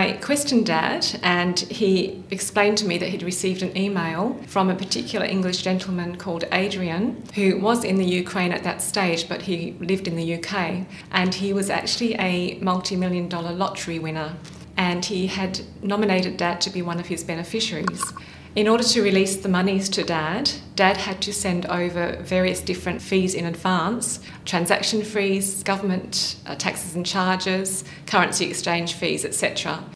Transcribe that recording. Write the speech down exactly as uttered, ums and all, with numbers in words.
I questioned Dad, and he explained to me that he'd received an email from a particular English gentleman called Adrian, who was in the Ukraine at that stage, but he lived in the U K, and he was actually a multi-million dollar lottery winner, and he had nominated Dad to be one of his beneficiaries. In order to release the monies to Dad, Dad had to send over various different fees in advance, transaction fees, government uh, taxes and charges, currency exchange fees, et cetera.